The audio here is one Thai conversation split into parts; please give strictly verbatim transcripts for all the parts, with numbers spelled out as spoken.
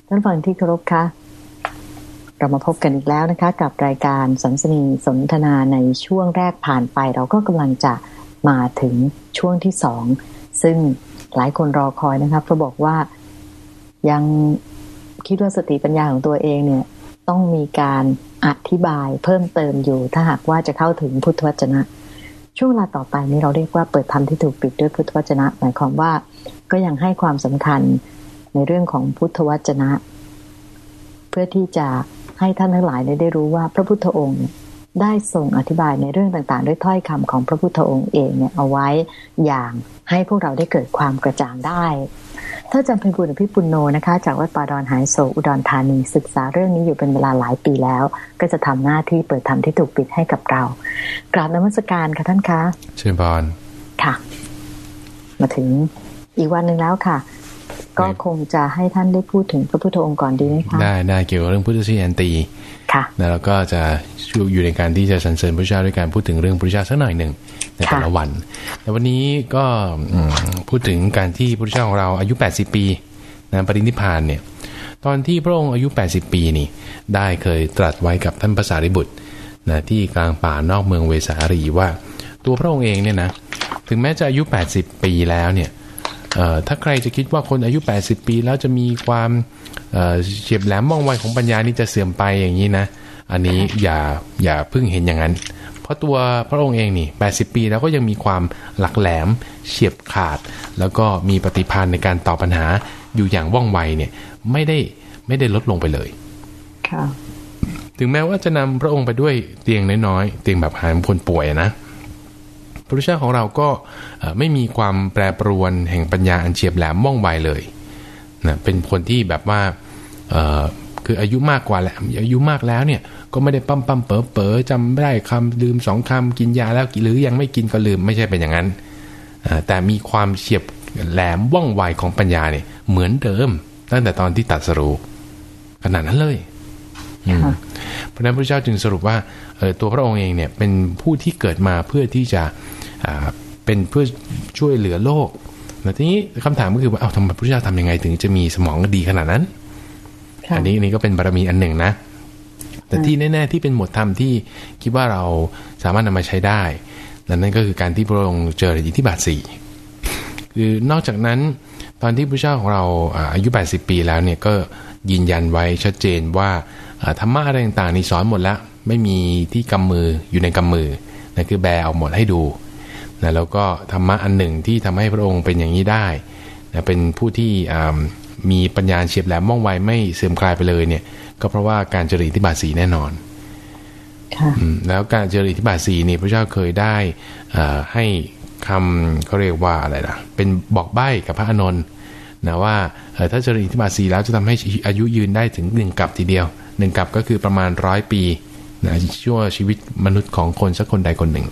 ท่านฟังที่เคารพค่ะเรามาพบกันอีกแล้วนะคะกับรายการสันสนีสนทนาในช่วงแรกผ่านไปเราก็กำลังจะมาถึงช่วงที่สองซึ่งหลายคนรอคอยนะคะเพราะบอกว่ายังคิดว่าสติปัญญาของตัวเองเนี่ยต้องมีการอธิบายเพิ่มเติมอยู่ถ้าหากว่าจะเข้าถึงพุทธวจนะช่วงเวลาต่อไปนี้เราเรียกว่าเปิดธรรมที่ถูกปิดด้วยพุทธวจนะหมายความว่าก็ยังให้ความสำคัญในเรื่องของพุทธวจนะเพื่อที่จะให้ท่านทั้งหลายได้รู้ว่าพระพุทธองค์ได้ทรงอธิบายในเรื่องต่างๆด้วยถ้อยคำของพระพุทธองค์เองเนี่ยเอาไว้อย่างให้พวกเราได้เกิดความกระจ่างได้ถ้าจำเป็นบุญอภิปุณโญนะคะจากวัดป่าดอนหายโศกอุดรธานีศึกษาเรื่องนี้อยู่เป็นเวลาหลายปีแล้วก็จะทำหน้าที่เปิดธรรมที่ถูกปิดให้กับเรากราบนมัสการค่ะท่านคะเชิญพรค่ะมาถึงอีกวันหนึ่งแล้วค่ะก็คงจะให้ท่านได้พูดถึงพระพุทธองค์ก่อนดีไหมคะได้ได้เกี่ยวกับเรื่องพุทธศรีอันตีค่ะแล้วก็จะช่วยอยู่ในการที่จะสรรเสริญพระเจ้าด้วยการพูดถึงเรื่องพระเจ้าสักหน่อยหนึ่งในแต่ละวันแต่วันนี้ก็พูดถึงการที่พระเจ้าของเราอายุแปดสิบปีนะปรินิพพานเนี่ยตอนที่พระองค์อายุแปดสิบปีนี่ได้เคยตรัสไว้กับท่านพระสารีบุตรนะที่กลางป่านอกเมืองเวสาลีว่าตัวพระองค์เองเนี่ยนะถึงแม้จะอายุแปดสิบปีแล้วเนี่ยถ้าใครจะคิดว่าคนอายุแปดสิบปีแล้วจะมีความเฉียบแหลมว่องไวของปัญญานี่จะเสื่อมไปอย่างนี้นะอันนี้อย่าอย่าเพิ่งเห็นอย่างนั้นเพราะตัวพระองค์เองนี่แปดสิบปีแล้วก็ยังมีความหลักแหลมเฉียบขาดแล้วก็มีปฏิภาณในการตอบปัญหาอยู่อย่างว่องไวเนี่ยไม่ได้ไม่ได้ลดลงไปเลยค่ะถึงแม้ว่าจะนำพระองค์ไปด้วยเตียงน้อยๆเตียงแบบหามคนป่วยนะพระพุทธเจ้าของเราก็ไม่มีความแปรปรวนแห่งปัญญาอันเฉียบแหลมว่องไวเลยนะเป็นคนที่แบบว่าคืออายุมากกว่าแล้วอายุมากแล้วเนี่ยก็ไม่ได้ปั๊มปั๊มเป๋อเป๋อจำไม่ได้คำลืมสองคำกินยาแล้วหรือยังไม่กินก็ลืมไม่ใช่เป็นอย่างนั้นแต่มีความเฉียบแหลมว่องไวของปัญญาเนี่ยเหมือนเดิมตั้งแต่ตอนที่ตรัสรู้ขนาดนั้นเลยเพราะนั้นพระเจ้าจึงสรุปว่าตัวพระองค์เองเนี่ยเป็นผู้ที่เกิดมาเพื่อที่จะเป็นเพื่อช่วยเหลือโลกแต่ทีนี้คำถามก็คือว่าเอาทำไมพระเจ้าทำยังไงถึงจะมีสมองดีขนาดนั้นอันนี้อันนี้ก็เป็นบารมีอันหนึ่งนะแต่ที่แน่ๆที่เป็นหมวดธรรมที่คิดว่าเราสามารถนำมาใช้ได้นั่นก็คือการที่พระองค์เจออิทธิบาทสี่คือนอกจากนั้นตอนที่พระเจ้าของเราอายุแปดสิบปีแล้วเนี่ยก็ยืนยันไว้ชัดเจนว่าธรรมะอะไรต่างๆนี่สอนหมดแล้วไม่มีที่กำมืออยู่ในกำมือนั่นคือแบเอาหมดให้ดูนะแล้วก็ธรรมะอันหนึ่งที่ทำให้พระองค์เป็นอย่างนี้ได้นะเป็นผู้ที่มีปัญญาเฉียบแหลมว่องไวไม่เสื่อมคลายไปเลยเนี่ยก็เพราะว่าการเจริญอิทธิบาทสี่แน่นอนแล้วการเจริญอิทธิบาทสี่นี่พระเจ้าเคยได้ให้คำเขาเรียกว่าอะไรล่ะเป็นบอกใบ้กับพระอานนท์นะว่าถ้าเจริญอิทธิบาทสี่แล้วจะทำให้อายุยืนได้ถึงหนึ่งกับทีเดียวหนึ่งกับก็คือประมาณร้อยปีนะชั่วชีวิตมนุษย์ของคนสักคนใดคนหนึ่ง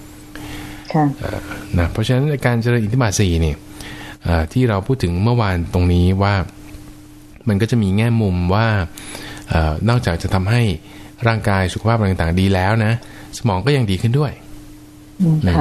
นะเพราะฉะนั้นการเจริญอิทธิบาทสี่นี่ที่เราพูดถึงเมื่อวานตรงนี้ว่ามันก็จะมีแง่มุมว่านอกจากจะทำให้ร่างกายสุขภาพต่างๆดีแล้วนะสมองก็ยังดีขึ้นด้วยนะ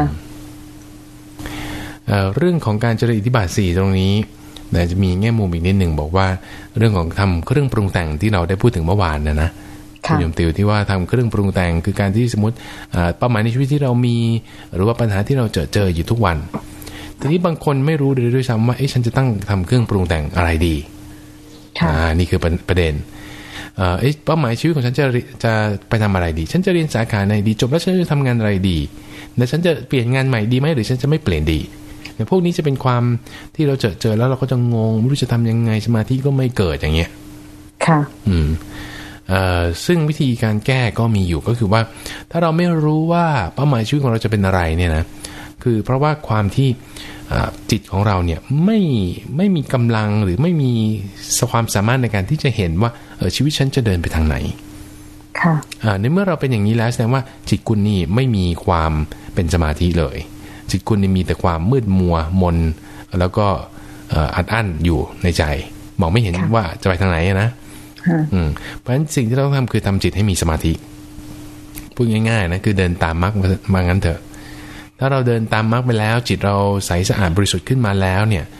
เรื่องของการเจริญอิทธิบาทสี่ตรงนี้นะจะมีแง่มุมอีกนิดหนึ่งบอกว่าเรื่องของทำเครื่องปรุงแต่งที่เราได้พูดถึงเมื่อวานนะนะคุณยมติวที่ว่าทำเครื่องปรุงแต่งคือการที่สมมติเป้าหมายในชีวิตที่เรามีหรือว่าปัญหาที่เราเจอเจออยู่ทุกวันทีนี้บางคนไม่รู้เลยด้วยซ้ำว่าเอ๊ะฉันจะตั้งทำเครื่องปรุงแต่งอะไรดีอ่านี่คือประเด็นเอ๊ะเป้าหมายชีวิตของฉันจะจะไปทำอะไรดีฉันจะเรียนสาขาไหนดีจบแล้วฉันจะทำงานอะไรดีแล้วฉันจะเปลี่ยนงานใหม่ดีไหมหรือฉันจะไม่เปลี่ยนดีเนี่ยพวกนี้จะเป็นความที่เราเจอเจอแล้วเราก็จะงงไม่รู้จะทำยังไงสมาธิก็ไม่เกิดอย่างเงี้ยค่ะอืมเอ่อซึ่งวิธีการแก้ก็มีอยู่ก็คือว่าถ้าเราไม่รู้ว่าเป้าหมายชีวิตของเราจะเป็นอะไรเนี่ยนะคือเพราะว่าความที่จิตของเราเนี่ยไม่ไม่มีกำลังหรือไม่มีความสามารถในการที่จะเห็นว่าเออชีวิตฉันจะเดินไปทางไหนค่ะในเมื่อเราเป็นอย่างนี้แล้วแสดงว่าจิตคุณนี่ไม่มีความเป็นสมาธิเลยจิตคุณนี่มีแต่ความมืดมัวมนแล้วก็อัดอั้นอยู่ในใจมองไม่เห็นว่าจะไปทางไหนนะอืมเพราะฉะนั้นสิ่งที่เราต้องทำคือทำจิตให้มีสมาธิพูดง่ายๆนะคือเดินตามมรรคมางั้นเถอะถ้าเราเดินตามมรรคไปแล้วจิตเราใสสะอาดบริสุทธิ์ขึ้นมาแล้วเนี่ย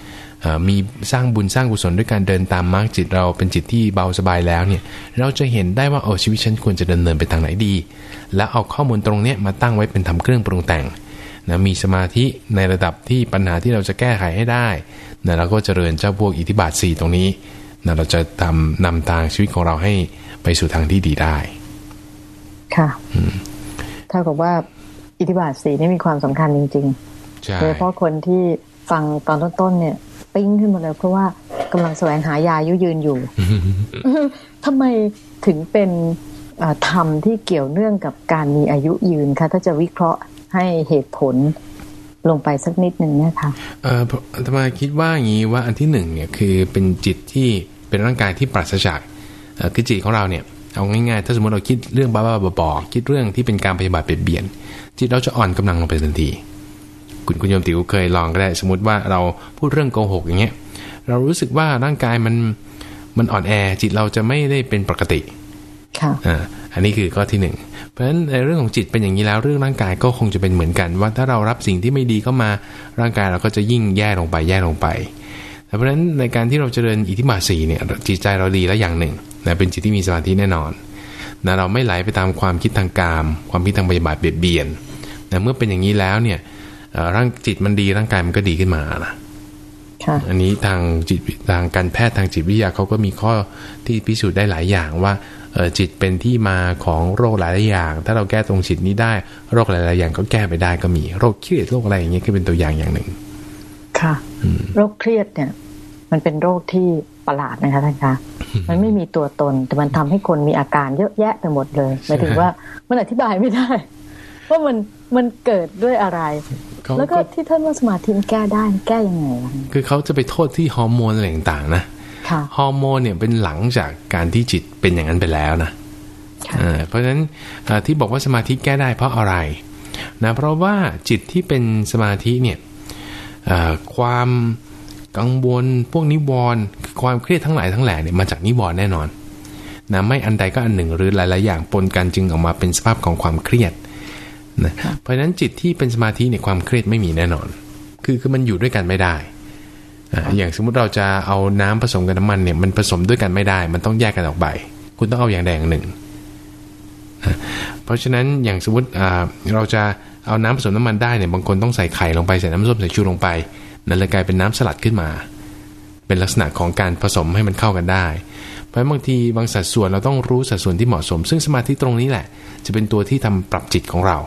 มีสร้างบุญสร้างกุศลด้วยการเดินตามมรรคจิตเราเป็นจิตที่เบาสบายแล้วเนี่ยเราจะเห็นได้ว่าโอ้ชีวิตฉันควรจะดำเนินไปทางไหนดีแล้วเอาข้อมูลตรงนี้มาตั้งไว้เป็นทำเครื่องปรุงแต่งนะมีสมาธิในระดับที่ปัญหาที่เราจะแก้ไขให้ได้นะเราก็เจริญเจ้าพวกอิทธิบาทสี่ตรงนี้นะเราจะทำนำทางชีวิตของเราให้ไปสู่ทางที่ดีได้ค่ะเท่ากับว่าอิทธิบาทสี่นี่มีความสำคัญจริงๆโดยเฉพาะคนที่ฟังตอนต้นๆเนี่ยปิ้งขึ้นมาเลยเพราะว่ากำลังแสวงหายายุยืนอยู่ ทำไมถึงเป็นธรรมที่เกี่ยวเนื่องกับการมีอายุยืนคะถ้าจะวิเคราะห์ให้เหตุผลลงไปสักนิดหนึ่งเนี่ยค่ะเอ่ออาตมาคิดว่าอย่างนี้ว่าอันที่หนึ่งเนี่ยคือเป็นจิตที่เป็นร่างกายที่ปราศจากคือจิตของเราเนี่ยเอาง่ายๆถ้าสมมติเราคิดเรื่องบ้าๆบอๆคิดเรื่องที่เป็นการปฏิบัติเบียดจิตเราจะอ่อนกำลังลงไปทันทีคุณคุณโยมติ๋วเคยลองก็ได้สมมติว่าเราพูดเรื่องโกหกอย่างเงี้ยเรารู้สึกว่าร่างกายมันมันอ่อนแอจิตเราจะไม่ได้เป็นปกติค่ะอ่าอันนี้คือข้อที่หนึ่งเพราะฉะนั้นในเรื่องของจิตเป็นอย่างนี้แล้วเรื่องร่างกายก็คงจะเป็นเหมือนกันว่าถ้าเรารับสิ่งที่ไม่ดีเข้ามาร่างกายเราก็จะยิ่งแย่ลงไปแย่ลงไปเพราะฉะนั้นในการที่เราเจริญอิทธิบาทสี่เนี่ยจิตใจเราดีแล้วอย่างหนึ่งนะเป็นจิตที่มีสมาธิแน่นอนนะเราไม่ไหลไปตามความคิดทางกามความคิดทางปฏิบัติเบียดเบียนนะเมื่อเป็นอย่างนี้แล้วเนี่ยร่างจิตมันดีร่างกายมันก็ดีขึ้นมานะอันนี้ทางจิตทางการแพทย์ทางจิตวิทยาเขาก็มีข้อที่พิสูจน์ได้หลายอย่างว่าจิตเป็นที่มาของโรคหลายๆอย่างถ้าเราแก้ตรงจิตนี้ได้โรคหลายๆอย่างก็แก้ไปได้ก็มีโรคเครียดโรคอะไรอย่างเงี้ยก็เป็นตัวอย่างอย่างหนึ่งค่ะโรคเครียดเนี่ยมันเป็นโรคที่ประหลาดนะคะท่านคะมันไม่มีตัวตนแต่มันทำให้คนมีอาการเยอะแยะไปหมดเลยหมายถึงว่ามันอธิบายไม่ได้ว่ามันมันเกิดด้วยอะไรแล้วก็ที่ท่านว่าสมาธิแก้ได้แก้ยังไงล่ะคือเขาจะไปโทษที่ฮอร์โมนอะไรต่างๆนะฮอร์โมนเนี่ยเป็นหลังจากการที่จิตเป็นอย่างนั้นไปแล้วนะเพราะฉะนั้นที่บอกว่าสมาธิแก้ได้เพราะอะไรนะเพราะว่าจิตที่เป็นสมาธิเนี่ยความกังวลพวกนิวรณ์ความเครียดทั้งหลายทั้งแหล่เนี่ยมาจากนิวรณ์แน่นอนนะไม่อันใดก็อันหนึ่งหรือหลายๆอย่างปนกันจึงออกมาเป็นสภาพของความเครียดนะเพราะฉะนั้นจิตที่เป็นสมาธิเนี่ยความเครียดไม่มีแน่นอนคือคือมันอยู่ด้วยกันไม่ได้อย่างสมมุติเราจะเอาน้ำผสมกับน้ำมันเนี่ยมันผสมด้วยกันไม่ได้มันต้องแยกกันออกไปคุณต้องเอาอย่างใดอย่างหนึ่งเพราะฉะนั้นอย่างสมมติเราจะเอาน้ำผสมน้ำมันได้เนี่ยบางคนต้องใส่ไข่ลงไปใส่น้ำส้มสายชูลงไปนั่นเลยกลายเป็นน้ำสลัดขึ้นมาเป็นลักษณะของการผสมให้มันเข้ากันได้เพราะบางทีบางสัดส่วนเราต้องรู้สัดส่วนที่เหมาะสมซึ่งสมาธิตรงนี้แหละจะเป็นตัวที่ทำปรับจิตของเรา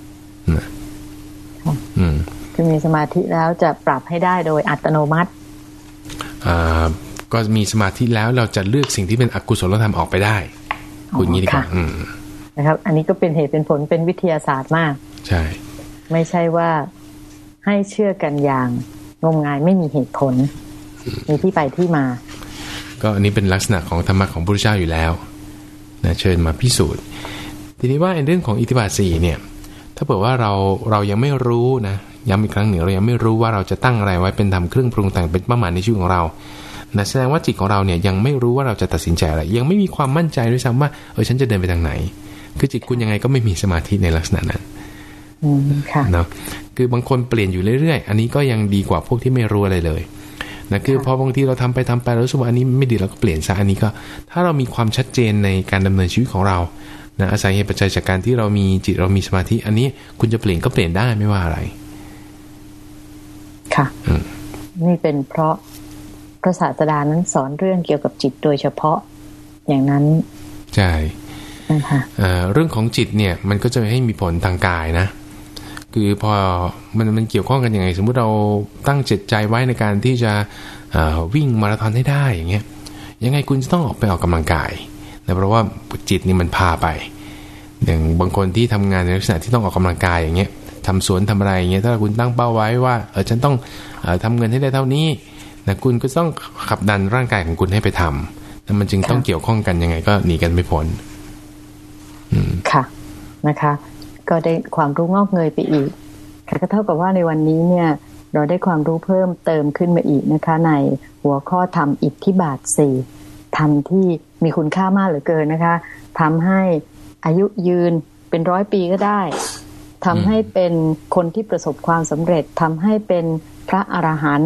อืมคือมีสมาธิแล้วจะปรับให้ได้โดยอัตโนมัติอ่าก็มีสมาธิแล้วเราจะเลือกสิ่งที่เป็นอกุศลธรรมออกไปได้คุณงี้ดีกว่านะครับอันนี้ก็เป็นเหตุเป็นผลเป็นวิทยาศาสตร์มากใช่ไม่ใช่ว่าให้เชื่อกันอย่างงมงายไม่มีเหตุผลมีที่ไปที่มาก็อันนี้เป็นลักษณะของธรรมะของพระพุทธเจ้าอยู่แล้วนะเชิญมาพิสูจน์ทีนี้ว่าในเรื่องของอิทธิบาทสี่เนี่ยถ้าเผื่อว่าเราเรายังไม่รู้นะย้ำอีกครั้งหนึ่งเรายังไม่รู้ว่าเราจะตั้งอะไรไว้เป็นทำเครื่องปรุงแต่งเป็นเป้าหมายในชีวิตของเรานะแสดงว่าจิตของเราเนี่ยยังไม่รู้ว่าเราจะตัดสินใจอะไรยังไม่มีความมั่นใจด้วยซ้ำว่าเออฉันจะเดินไปทางไหนคือจิตคุณยังไงก็ไม่มีสมาธิในลักษณะนั้นเนาะคือบางคนเปลี่ยนอยู่เรื่อยๆอันนี้ก็ยังดีกว่าพวกที่ไม่รู้อะไรเลยนะคือพอบางทีเราทำไปทำไปแล้วรู้สึกว่าอันนี้ไม่ดีเราก็เปลี่ยนซะอันนี้ก็ถ้าเรามีความชัดเจนในการดำเนินชีวิตของเรานะอาศัยเหตุปัจจัยจากการที่เรามีจิตเรามีสมาธิอันนี้คุณจะเปลี่ยนก็เปลี่ยนได้ไม่ว่าอะไรค่ะนี่เป็นเพราะพระศาสดานั้นสอนเรื่องเกี่ยวกับจิตโดยเฉพาะอย่างนั้นใช่นะคะเรื่องของจิตเนี่ยมันก็จะให้มีผลทางกายนะคือพอมันมันเกี่ยวข้องกันยังไงสมมุติเราตั้งจิตใจไว้ในการที่จะวิ่งมาราธอนให้ได้อย่างเงี้ยยังไงคุณจะต้องออกไปออกกำลังกายนะเพราะว่าจิตนี่มันพาไปอย่างบางคนที่ทำงานในลักษณะที่ต้องออกกำลังกายอย่างเงี้ยทำสวนทำอะไรอย่างเงี้ยถ้าคุณตั้งเป้าไว้ว่าเออฉันต้องเอ่อทำเงินให้ได้เท่านี้นะคุณก็ต้องขับดันร่างกายของคุณให้ไปทำแล้วมันจึงต้องเกี่ยวข้องกันยังไงก็หนีกันไม่พ้นค่ะนะคะก็ได้ความรู้งอกเงยไปอีกก็เท่ากับว่าในวันนี้เนี่ยเราได้ความรู้เพิ่มเติมขึ้นมาอีกนะคะในหัวข้อธรรมอิทธิบาทสี่ธรรมที่มีคุณค่ามากเหลือเกินนะคะทำให้อายุยืนเป็นร้อยปีก็ได้ทำให้เป็นคนที่ประสบความสำเร็จทำให้เป็นพระอรหันต์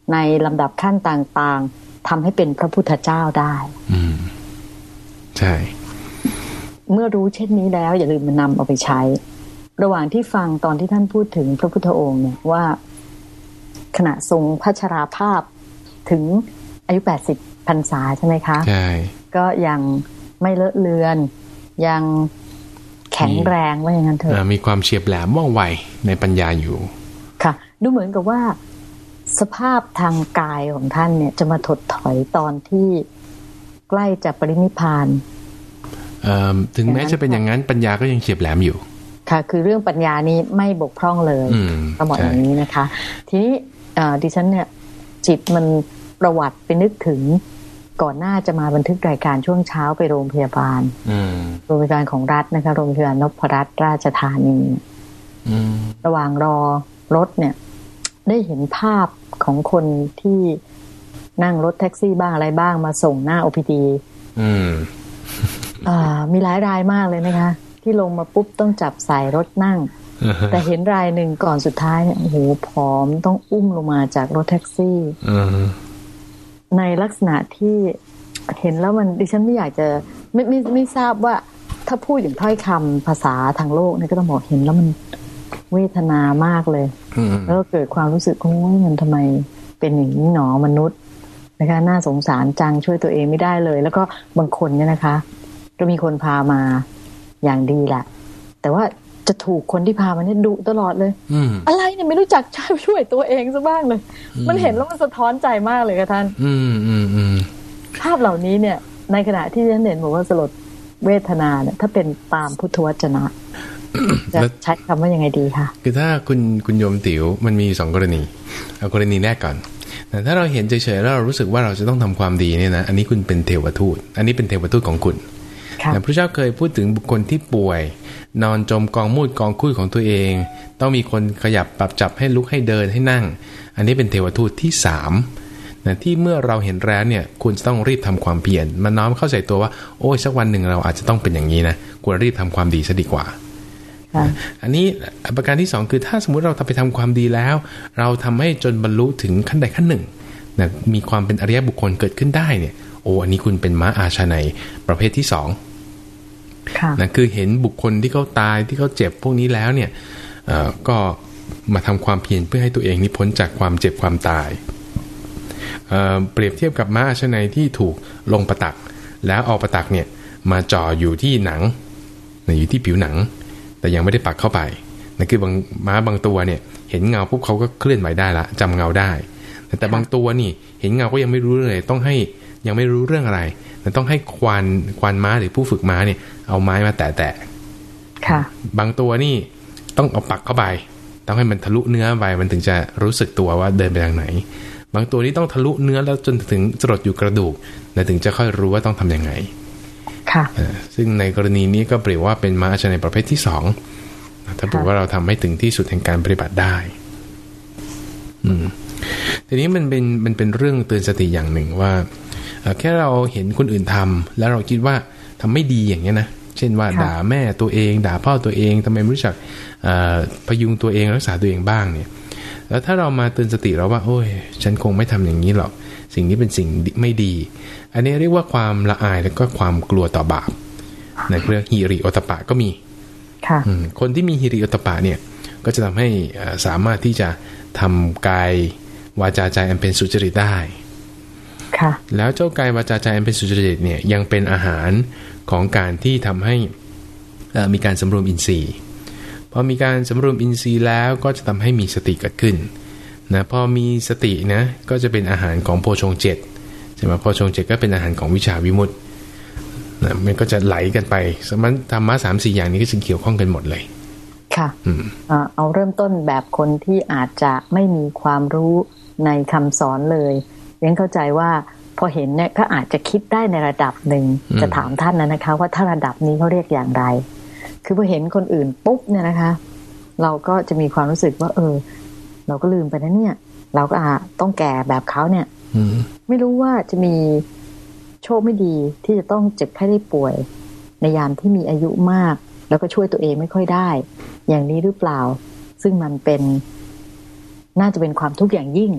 ในลำดับขั้นต่างๆทำให้เป็นพระพุทธเจ้าได้อืมใช่เมื่อรู้เช่นนี้แล้วอย่าลืมมานำเอาไปใช้ระหว่างที่ฟังตอนที่ท่านพูดถึงพระพุทธองค์เนี่ยว่าขณะทรงพระชราภาพถึงอายุแปดสิบพรรษาใช่ไหมคะใช่ก็ยังไม่เลอะเลือนยังแข็งแรงว่าอย่างนั้นเถอะมีความเฉียบแหลมว่องไวในปัญญาอยู่ค่ะดูเหมือนกับว่าสภาพทางกายของท่านเนี่ยจะมาถดถอยตอนที่ใกล้จะปรินิพพานถึงแม้จะเป็นอย่างนั้นปัญญาก็ยังเฉียบแหลมอยู่ค่ะคือเรื่องปัญญานี้ไม่บกพร่องเลยต้องบอกอย่างนี้นะคะทีนี้ดิฉันเนี่ยจิตมันประวัติไปนึกถึงก่อนหน้าจะมาบันทึกรายการช่วงเช้าไปโรงพยาบาลโรงพยาบาลของรัฐนะคะโรงพยาบาลนพรัตน์ราชธานีระหว่างรอรถเนี่ยได้เห็นภาพของคนที่นั่งรถแท็กซี่บ้างอะไรบ้างมาส่งหน้า โอ พี ดีอืมอ่ามีหลายรายมากเลยนะคะที่ลงมาปุ๊บต้องจับใส่รถนั่ง แต่เห็นรายหนึ่งก่อนสุดท้ายเนี่ยโอ้โหผอมต้องอุ้มลงมาจากรถแท็กซี่ในลักษณะที่เห็นแล้วมันดิฉันไม่อยากจะไม่ไม่ไม่ทราบว่าถ้าพูดอย่างถ้อยคำภาษาทางโลกเนี่ยก็ต้องบอกเห็นแล้วมันเวทนามากเลยแล้วก็เกิดความรู้สึกโอ้ยมันทำไมเป็นอย่างนี้หนอมนุษย์นะคะน่าสงสารจังช่วยตัวเองไม่ได้เลยแล้วก็บางคนเนี่ยนะคะก็มีคนพามาอย่างดีแหละแต่ว่าจะถูกคนที่พามาเนี่ยดุตลอดเลยออะไรเนี่ยไม่รู้จักช่วยตัวเองซะบ้างเลยมันเห็นแล้วมันสะท้อนใจมากเลยค่ะท่านภาพเหล่านี้เนี่ยในขณะที่ฉันเห็นบอกว่าสลดเวทนาเนี่ยถ้าเป็นตามพุทธวจนะจะใช้คำว่ายังไงดีคะคือถ้าคุณคุณโยมติ๋วมันมีสองกรณีเอากรณีแรกก่อนแต่ถ้าเราเห็นเฉยๆแล้วเรารู้สึกว่าเราจะต้องทำความดีเนี่ยนะอันนี้คุณเป็นเทวทูตอันนี้เป็นเทวทูตของคุณพระเจ้าเคยพูดถึงบุคคลที่ป่วยนอนจมกองมูดกองคุยของตัวเองต้องมีคนขยับปรับจับให้ลุกให้เดินให้นั่งอันนี้เป็นเทวทูตที่สามนะที่เมื่อเราเห็นแล้วเนี่ยคุณจะต้องรีบทำความเพียรมันน้อมเข้าใจตัวว่าโอ้ยสักวันหนึ่งเราอาจจะต้องเป็นอย่างนี้นะควรรีบทำความดีซะดีกว่าอันนี้ประการที่สองคือถ้าสมมุติเราไปทำความดีแล้วเราทำให้จนบรรลุถึงขั้นใดขั้นหนึ่งนะมีความเป็นอริยบุคคลเกิดขึ้นได้เนี่ยโอ้อันนี้คุณเป็นม้าอาชนัยประเภทที่สองนะคือเห็นบุคคลที่เขาตายที่เขาเจ็บพวกนี้แล้วเนี่ยก็มาทำความเพียรเพื่อให้ตัวเองนี่พ้นจากความเจ็บความตายเ, เปรียบเทียบกับม้าอาชนัยที่ถูกลงประตักแล้วเอาประตักเนี่ยมาจ่ออยู่ที่หนังอยู่ที่ผิวหนังแต่ยังไม่ได้ปักเข้าไปนั่นคือบางม้าบางตัวเนี่ยเห็นเงาปุ๊บเขาก็เคลื่อนไหวได้ละจำเงาได้แต่บางตัวนี่เห็นเงาก็ยังไม่รู้เลยต้องให้ยังไม่รู้เรื่องอะไรแต่ต้องให้ควานควานม้าหรือผู้ฝึกม้าเนี่ยเอาไม้มาแตะแตะบางตัวนี่ต้องเอาปักเข้าไปต้องให้มันทะลุเนื้อไปมันถึงจะรู้สึกตัวว่าเดินไปทางไหนบางตัวนี้ต้องทะลุเนื้อแล้วจนถึงจรดอยู่กระดูกแล้วถึงจะค่อยรู้ว่าต้องทำยังไงค่ะซึ่งในกรณีนี้ก็เปรียบว่าเป็นม้าอาชนัยประเภทที่สองถ้าบอกว่าเราทำให้ถึงที่สุดแห่งการปฏิบัติได้อืมทีนี้มันเป็นมันเป็นเรื่องเตือนสติอย่างหนึ่งว่าแค่เราเห็นคนอื่นทำแล้วเราคิดว่าทำไม่ดีอย่างเงี้ยนะเช่นว่าด่าแม่ตัวเองด่าพ่อตัวเองทำไมไม่รู้จักพยุงตัวเองรักษาตัวเองบ้างเนี่ยแล้วถ้าเรามาเตือนสติเราว่าโอ้ยฉันคงไม่ทำอย่างนี้หรอกสิ่งนี้เป็นสิ่งไม่ดีอันนี้เรียกว่าความละอายแล้วก็ความกลัวต่อบาปในเรื่องหิริโอตตัปปะก็มีคนที่มีหิริโอตตัปปะเนี่ยก็จะทำให้สามารถที่จะทำกายวาจาใจอันเป็นสุจริตได้แล้วเจ้ากายวาจาใจอันเป็นสุจริตเนี่ยยังเป็นอาหารของการที่ทำให้มีการสำรวมอินทรีย์พอมีการสำรวมอินทรีย์แล้วก็จะทำให้มีสติเกิดขึ้นนะพอมีสตินะก็จะเป็นอาหารของโพชฌงค์เจ็ดใช่ไหมโพชฌงค์เจ็ดก็เป็นอาหารของวิชาวิมุตตินะมันก็จะไหลกันไปสมันธรรมะสามสี่อย่างนี้ก็จึงเกี่ยวข้องกันหมดเลยค่ะเอาเริ่มต้นแบบคนที่อาจจะไม่มีความรู้ในคำสอนเลยเรียนเข้าใจว่าพอเห็นเนี่ยก็อาจจะคิดได้ในระดับหนึ่งจะถามท่านนะนะคะว่าถ้าระดับนี้เขาเรียกอย่างไรคือพอเห็นคนอื่นปุ๊บเนี่ยนะคะเราก็จะมีความรู้สึกว่าเออเราก็ลืมไปนะเนี่ยเราก็อาจต้องแก่แบบเขาเนี่ยไม่รู้ว่าจะมีโชคไม่ดีที่จะต้องเจ็บไข้ได้ป่วยในยามที่มีอายุมากแล้วก็ช่วยตัวเองไม่ค่อยได้อย่างนี้หรือเปล่าซึ่งมันเป็นน่าจะเป็นความทุกข์อย่างยิ่ง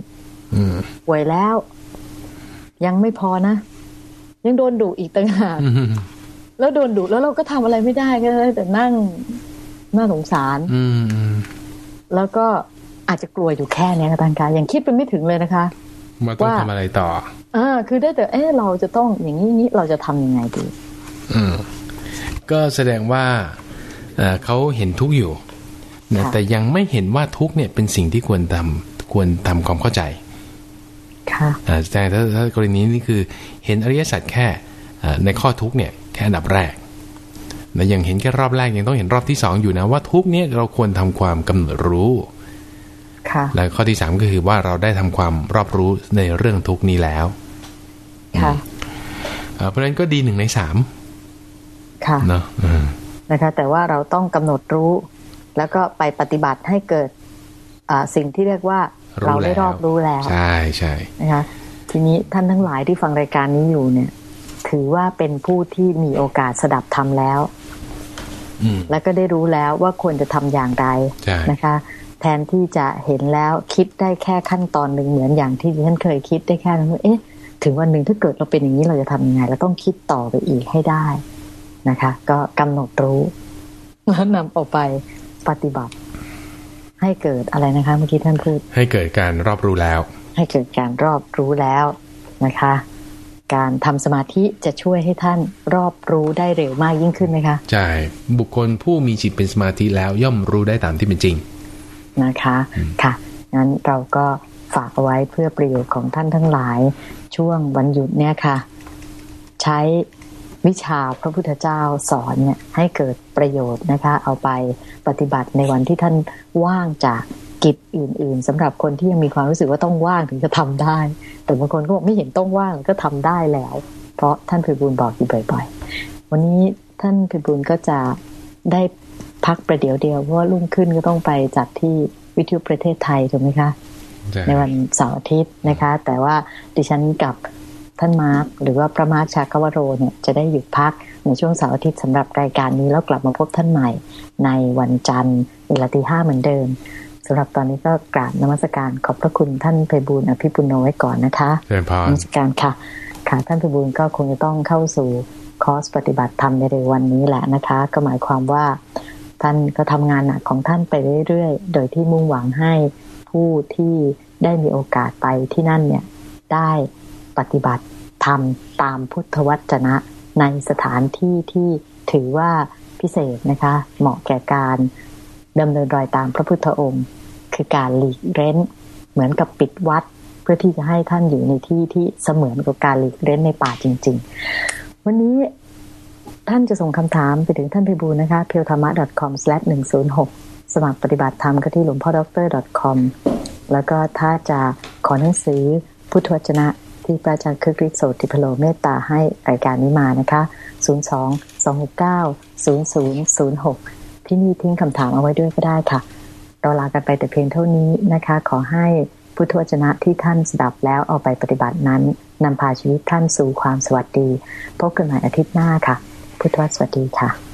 ป่วยแล้วยังไม่พอนะยังโดนดุอีกต่างหากแล้วโดนดุแล้วเราก็ทำอะไรไม่ได้ก็ได้แต่นั่งน่าสงสารแล้วก็อาจจะกลัวอยู่แค่นี้ค่ะท่านคะยังคิดไปไม่ถึงเลยนะคะว่าต้องทำอะไรต่ออ่าคือได้แต่เออเราจะต้องอย่างนี้นี้เราจะทำยังไงดีอืมก็แสดงว่าเอ่อเขาเห็นทุกข์อยู่นะแต่ยังไม่เห็นว่าทุกข์เนี่ยเป็นสิ่งที่ควรทำควรทำความเข้าใจค่ะอ่าแต่ถ้าถ้ากรณีนี้คือเห็นอริยสัจแค่ในข้อทุกข์เนี่ยแค่อันดับแรกนะยังเห็นแค่รอบแรกยังต้องเห็นรอบที่สองอยู่นะว่าทุกข์เนี่ยเราควรทำความกำหนดรู้ค่ะและข้อที่สามก็คือว่าเราได้ทำความรอบรู้ในเรื่องทุกข์นี้แล้วค่ะเพราะฉะนั้นก็ดีหนึ่งในสามค่ะเนาะนะคะแต่ว่าเราต้องกำหนดรู้แล้วก็ไปปฏิบัติให้เกิดสิ่งที่เรียกว่าเราได้รอบรู้แล้วใช่ใช่นะคะทีนี้ท่านทั้งหลายที่ฟังรายการนี้อยู่เนี่ยถือว่าเป็นผู้ที่มีโอกาสสดับธรรมแล้วแล้วก็ได้รู้แล้วว่าควรจะทำอย่างไรนะคะแทนที่จะเห็นแล้วคิดได้แค่ขั้นตอนหนึ่งเหมือนอย่างที่ท่านเคยคิดได้แค่นั้นว่าเอ๊ะถึงวันหนึ่งถ้าเกิดเราเป็นอย่างนี้เราจะทำยังไงเราต้องคิดต่อไปอีกให้ได้นะคะก็กำหนดรู้แล้วนำออกไปปฏิบัติให้เกิดอะไรนะคะเมื่อกี้ท่านพูดให้เกิดการรอบรู้แล้วให้เกิดการรอบรู้แล้วนะคะการทำสมาธิจะช่วยให้ท่านรอบรู้ได้เร็วมากยิ่งขึ้นไหมคะใช่บุคคลผู้มีจิตเป็นสมาธิแล้วย่อมรู้ได้ตามที่เป็นจริงนะคะค่ะงั้นเราก็ฝากเอาไว้เพื่อประโยชน์ของท่านทั้งหลายช่วงวันหยุดเนี่ยค่ะใช้วิชาพระพุทธเจ้าสอนเนี่ยให้เกิดประโยชน์นะคะเอาไปปฏิบัติในวันที่ท่านว่างจากกิจอื่นๆสำหรับคนที่ยังมีความรู้สึกว่าต้องว่างถึงจะทำได้แต่บางคนก็บอกไม่เห็นต้องว่างก็ทำได้แล้วเพราะท่านไพบูลย์บอกอยู่บ่อยๆวันนี้ท่านไพบูลย์ก็จะได้พักประเดี๋ยวเดียวเพราะว่ารุ่งขึ้นก็ต้องไปจัดที่วิทยุประเทศไทยถูกไหมคะในวันเสาร์อาทิตย์นะคะแต่ว่าดิฉันกับท่านมาร์คหรือว่าพระมาร์คชากวโรเนี่ยจะได้หยุดพักในช่วงเสาร์อาทิตย์สำหรับรายการนี้แล้วกลับมาพบท่านใหม่ในวันจันทร์เวลาตีห้าเหมือนเดิมสำหรับตอนนี้ก็กราบนมัสการขอบพระคุณท่านไพบูลย์อภิปุโนไว้ก่อนนะคะนมัสการค่ะค่ะท่านไพบูลย์ก็คงจะต้องเข้าสู่คอร์สปฏิบัติธรรมในเร็ววันนี้แหละนะคะก็หมายความว่าท่านก็ทำงานหนักของท่านไปเรื่อยๆโดยที่มุ่งหวังให้ผู้ที่ได้มีโอกาสไปที่นั่นเนี่ยได้ปฏิบัติธรรมตามพุทธวจนะในสถานที่ที่ถือว่าพิเศษนะคะเหมาะแก่การดำเนินรอยตามพระพุทธองค์คือการหลีกเร้นเหมือนกับปิดวัดเพื่อที่จะให้ท่านอยู่ในที่ที่เสมือนกับการหลีกเร้นในป่าจริงๆวันนี้ท่านจะส่งคำถามไปถึงท่านไพบูลย์นะคะ เพียวธรรมะ ดอท คอม สแลช หนึ่งศูนย์หก สมัครปฏิบัติธรรมก็ที่หลวงพ่อด็อกเตอร์ ดอท คอม แล้วก็ถ้าจะขอหนังสือพุทธวจนะที่พระอาจารย์คึกฤทธิ์โสติพโลเมตตาให้รายการนี้มานะคะศูนย์ สอง สอง หก เก้า ศูนย์ ศูนย์ ศูนย์ หกที่นี่ทิ้งคำถามเอาไว้ด้วยก็ได้ค่ะเราลากันไปแต่เพียงเท่านี้นะคะขอให้พุทธวจนะที่ท่านสดับแล้วเอาไปปฏิบัตินั้นนำพาชีวิตท่านสู่ความสวัสดีพบกันใหม่อาทิตย์หน้าค่ะพุทธวสวัสดีค่ะ